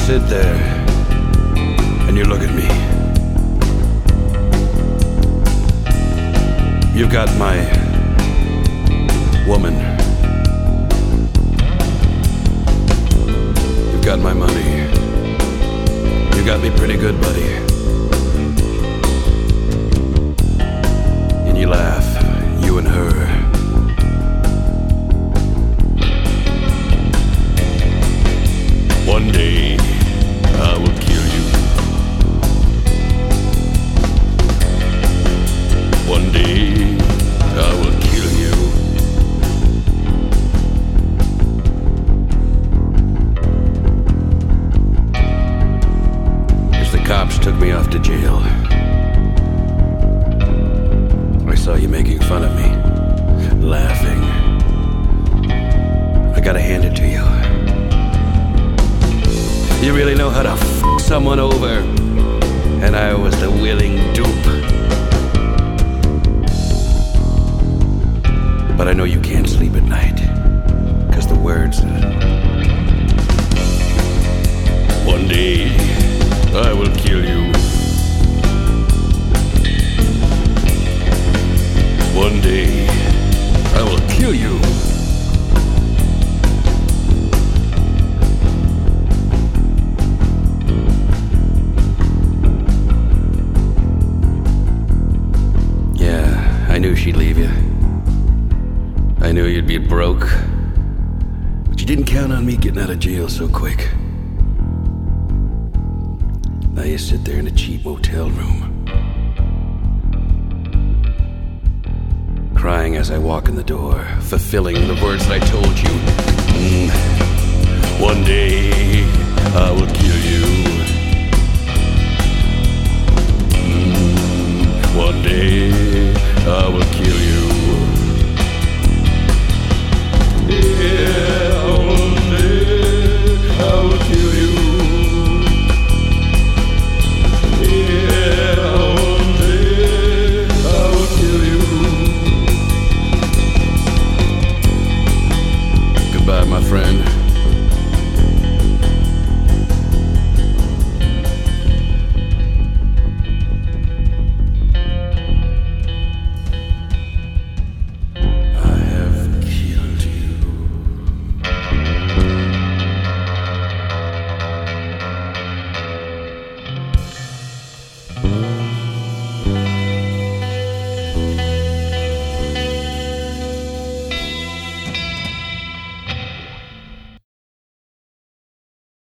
sit there and you look at me. You've got my woman. You've got my money. You got me pretty good, buddy. And you laugh, you and her. One day I will kill you. One day I will kill you. As the cops took me off to jail, I saw you making fun of me, laughing. I gotta hand it to you. You really know how to f someone over, and I was the willing dupe. But I know you can't sleep at night, 'cause the words. One day I will kill you. One day I will kill you. I knew she'd leave you. I knew you'd be broke. But you didn't count on me getting out of jail so quick. Now you sit there in a cheap motel room, crying as I walk in the door, fulfilling the words that I told you. One day I will kill you. One day I will kill you. Yeah, one day I will kill you. Yeah, one day I will kill you. Goodbye, my friend.